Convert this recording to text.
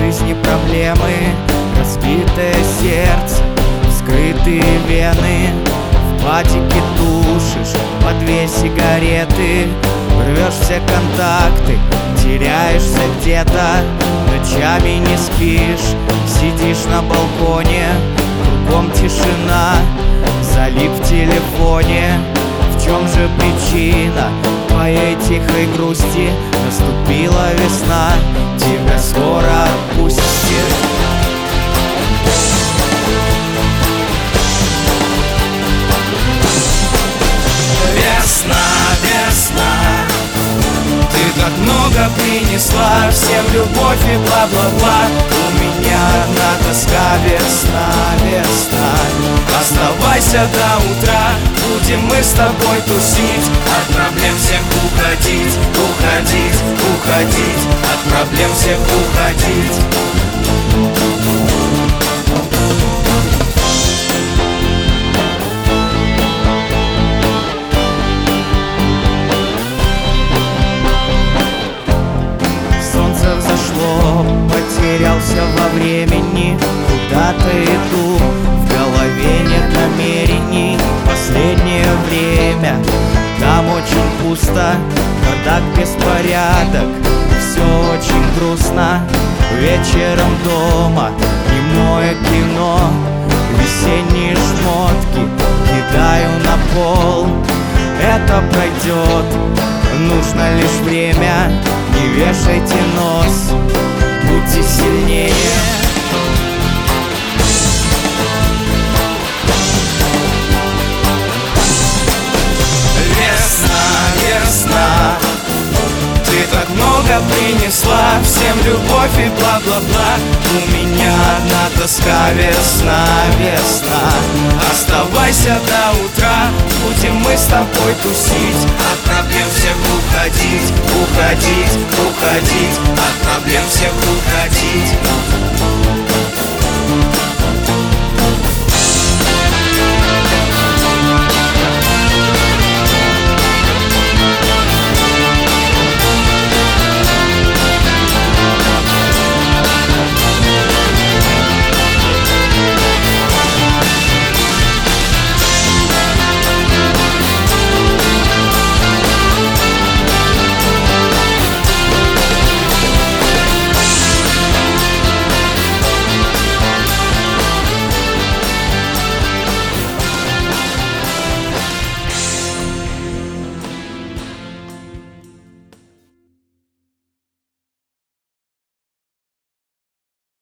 жизни проблемы, разбитое сердце, вскрытые вены. В патике тушишь по 2 сигареты, рвешь все контакты, теряешься где-то. Ночами не спишь, сидишь на балконе, кругом тишина, залип в телефоне. В чем же причина твоей тихой грусти? Наступила весна, тебя скоро отпустит. Весна, весна, ты так много принесла, всем любовь и бла-бла-бла. У меня одна тоска, весна, весна. Оставайся до утра, будем мы с тобой тусить, от проблем всех уходить, уходить, уходить, от проблем всех уходить. Солнце взошло, потерялся во времени, куда-то иду, в голове нет намерений. Последнее время там очень пусто, бардак, беспорядок, все очень грустно. Вечером дома немое кино, весенние шмотки кидаю на пол. Это пройдет, нужно лишь время, не вешайте нос, будьте сильнее. Ты так много принесла, всем любовь и бла-бла-бла. У меня одна тоска, весна, весна. Оставайся до утра, будем мы с тобой тусить, от проблем всех уходить, уходить, уходить, от проблем всех уходить.